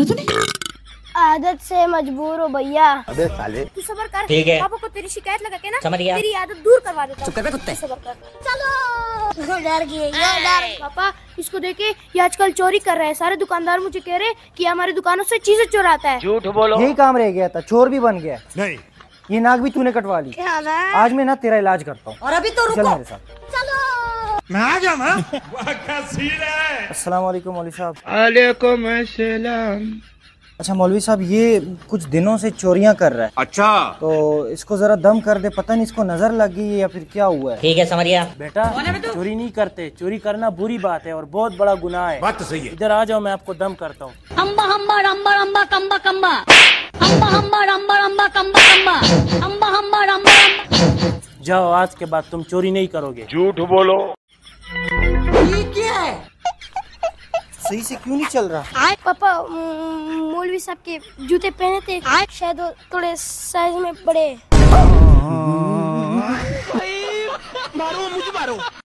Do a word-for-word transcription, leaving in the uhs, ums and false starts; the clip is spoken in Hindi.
मारा तूने? आदत से मजबूर हो भैया। अबे साले तू सबर कर, ठीक है। पापा को तेरी शिकायत लगा के ना समझ गया। तेरी आदत दूर करवा देता हूँ। चुप कर बे कुत्ते। सबर कर। चलो डर गए ये डर। पापा इसको देखे ये आजकल चोरी कर रहा है। सारे दुकानदार मुझे कह रहे कि हमारी दुकानों से चीजें चुराता है। झूठ बोलो। यही काम रह गया था, चोर भी बन गया। नहीं ये नाक भी तूने कटवा ली। क्या ना? आज मैं ना तेरा इलाज करता हूँ। और अभी तो चल रुको। मेरे साथ। मैं आ गया ना। अस्सलाम वालेकुम मौलवी साहब। वालेकुम अस्सलाम। अच्छा मौलवी साहब, ये कुछ दिनों से चोरियां कर रहा है, अच्छा तो इसको जरा दम कर दे। पता नहीं इसको नजर लग गई है या फिर क्या हुआ है। ठीक है समझ गया। बेटा चोरी नहीं करते, चोरी करना बुरी बात है और बहुत बड़ा गुनाह है। बात तो सही है। इधर आ जाओ, मैं आपको दम करता हूँ। अम्बा अम्बा रम्बा रम्बा कम्बा कम्बा अम्बा अम्बा रम्बा रम्बा कम्बा कम्बा अम्बा अम्बा रम्बा रम्बा। जाओ, आज के बाद तुम चोरी नहीं करोगे। झूठ बोलो। ये क्या है? सही से क्यों नहीं चल रहा? पापा म- मौलवी साहब के जूते पहने थे, शायद वो थोड़े साइज में बड़े। मारो मुझे मारो।